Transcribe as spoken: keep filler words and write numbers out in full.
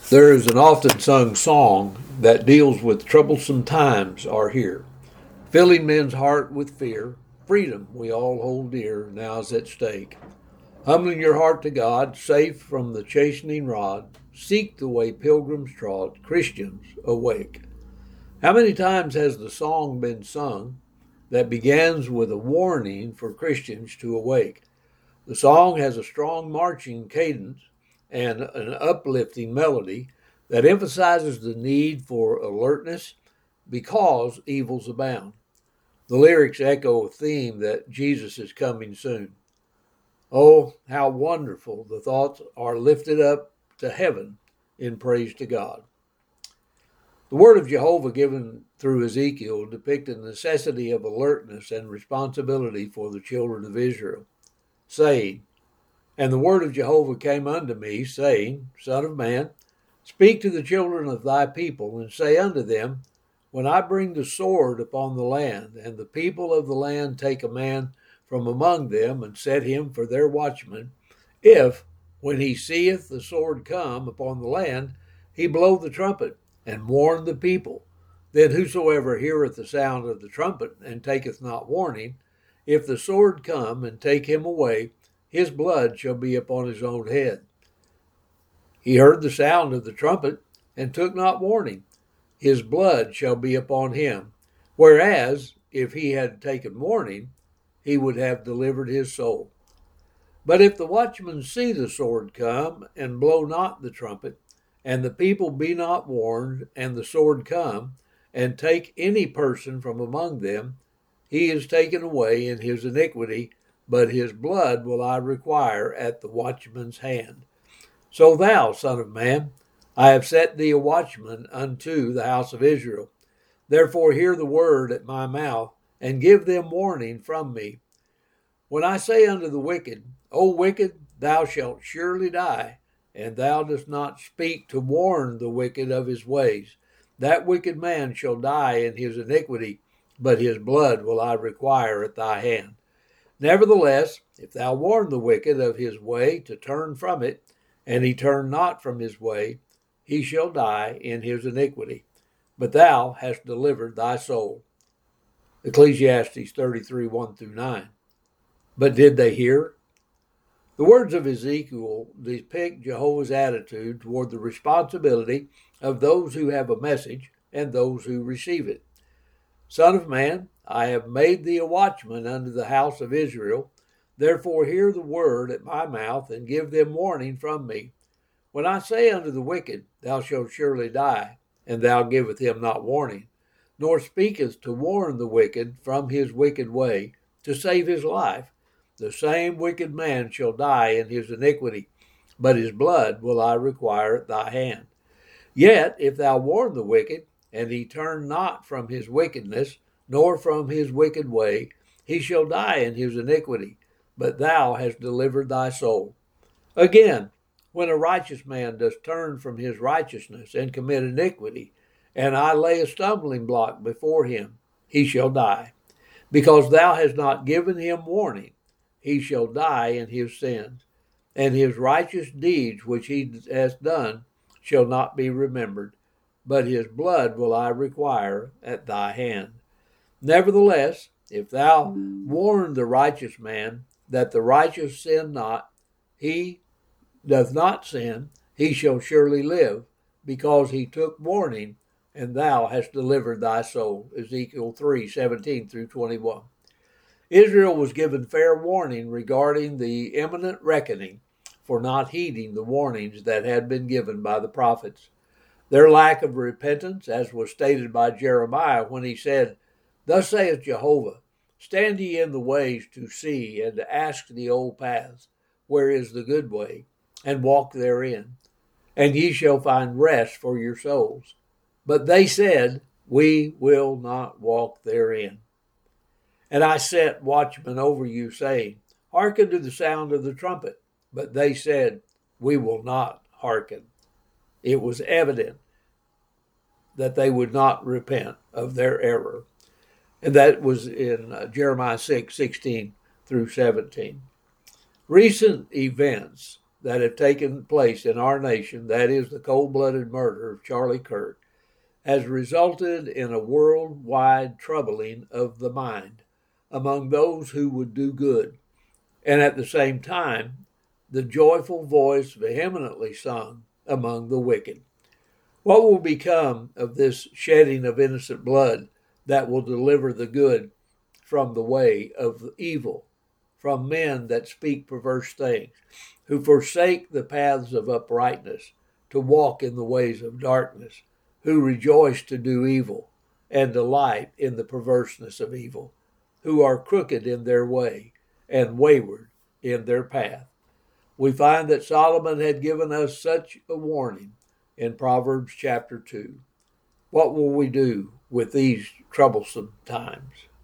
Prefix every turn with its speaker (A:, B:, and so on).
A: There is an often sung song that deals with troublesome times are here, filling men's heart with fear. Freedom we all hold dear now is at stake. Humbling your heart to God, safe from the chastening rod, seek the way pilgrims trod, Christians awake. How many times has the song been sung that begins with a warning for Christians to awake? The song has a strong marching cadence and an uplifting melody that emphasizes the need for alertness because evils abound. The lyrics echo a theme that Jesus is coming soon. Oh, how wonderful the thoughts are lifted up to heaven in praise to God. The word of Jehovah given through Ezekiel depicted the necessity of alertness and responsibility for the children of Israel, saying, And the word of Jehovah came unto me, saying, Son of man, speak to the children of thy people, and say unto them, When I bring the sword upon the land, and the people of the land take a man from among them, and set him for their watchman, if, when he seeth the sword come upon the land, he blow the trumpet, and warn the people, then whosoever heareth the sound of the trumpet, and taketh not warning, if the sword come and take him away, his blood shall be upon his own head. He heard the sound of the trumpet, and took not warning. His blood shall be upon him. Whereas, if he had taken warning, he would have delivered his soul. But if the watchman see the sword come, and blow not the trumpet, and the people be not warned, and the sword come, and take any person from among them, he is taken away in his iniquity, but his blood will I require at the watchman's hand. So thou, son of man, I have set thee a watchman unto the house of Israel. Therefore hear the word at my mouth, and give them warning from me. When I say unto the wicked, O wicked, thou shalt surely die, and thou dost not speak to warn the wicked of his ways, that wicked man shall die in his iniquity, but his blood will I require at thy hand. Nevertheless, if thou warn the wicked of his way to turn from it, and he turn not from his way, he shall die in his iniquity, but thou hast delivered thy soul. Ecclesiastes thirty-three, one through nine. But did they hear? The words of Ezekiel depict Jehovah's attitude toward the responsibility of those who have a message and those who receive it. Son of man, I have made thee a watchman unto the house of Israel. Therefore hear the word at my mouth, and give them warning from me. When I say unto the wicked, Thou shalt surely die, and thou givest him not warning, nor speakest to warn the wicked from his wicked way, to save his life, the same wicked man shall die in his iniquity, but his blood will I require at thy hand. Yet if thou warn the wicked, and he turn not from his wickedness, nor from his wicked way, he shall die in his iniquity, but thou hast delivered thy soul. Again, when a righteous man does turn from his righteousness and commit iniquity, and I lay a stumbling block before him, he shall die. Because thou hast not given him warning, he shall die in his sins, and his righteous deeds which he has done shall not be remembered, but his blood will I require at thy hand. Nevertheless, if thou warn the righteous man that the righteous sin not, he doth not sin, he shall surely live, because he took warning, and thou hast delivered thy soul. Ezekiel three, seventeen through twenty-one. Israel was given fair warning regarding the imminent reckoning for not heeding the warnings that had been given by the prophets. Their lack of repentance, as was stated by Jeremiah when he said, Thus saith Jehovah, Stand ye in the ways to see, and to ask the old paths, where is the good way, and walk therein, and ye shall find rest for your souls. But they said, We will not walk therein. And I set watchmen over you, saying, Hearken to the sound of the trumpet. But they said, We will not hearken. It was evident that they would not repent of their error. And that was in uh, Jeremiah six, sixteen through seventeen. Recent events that have taken place in our nation, that is the cold-blooded murder of Charlie Kirk, has resulted in a worldwide troubling of the mind among those who would do good, and at the same time, the joyful voice vehemently sung among the wicked. What will become of this shedding of innocent blood that will deliver the good from the way of evil, from men that speak perverse things, who forsake the paths of uprightness to walk in the ways of darkness, who rejoice to do evil and delight in the perverseness of evil, who are crooked in their way and wayward in their path? We find that Solomon had given us such a warning in Proverbs chapter two. What will we do with these troublesome times?